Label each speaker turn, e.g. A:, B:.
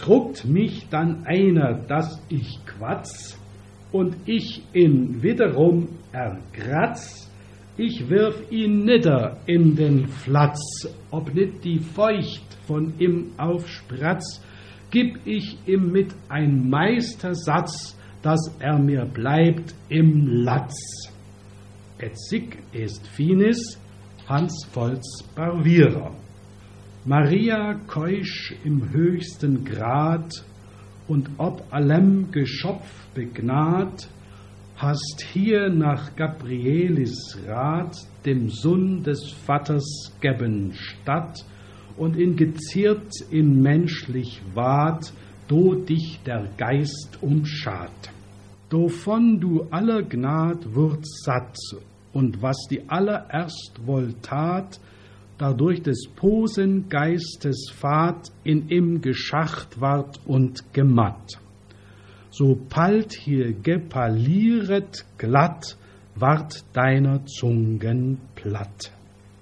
A: druckt mich dann einer, dass ich quatz, und ich ihn wiederum erkratz, ich wirf ihn nieder in den Flatz, ob nit die Feucht von ihm aufspratz, gib ich ihm mit ein Meistersatz, dass er mir bleibt im Latz. Et sic est finis Hans Volz Barvierer. Maria keusch im höchsten Grad und ob allem Geschopf begnad, hast hier nach Gabrielis Rat dem Sohn des Vaters geben statt und in geziert in menschlich Ward, do dich der Geist umschad. Dovon du aller Gnad wurd satt und was die allererst wohl tat, dadurch des Posengeistes Fahrt in ihm geschacht ward und gematt. So bald hier gepalieret glatt, ward deiner Zungen platt.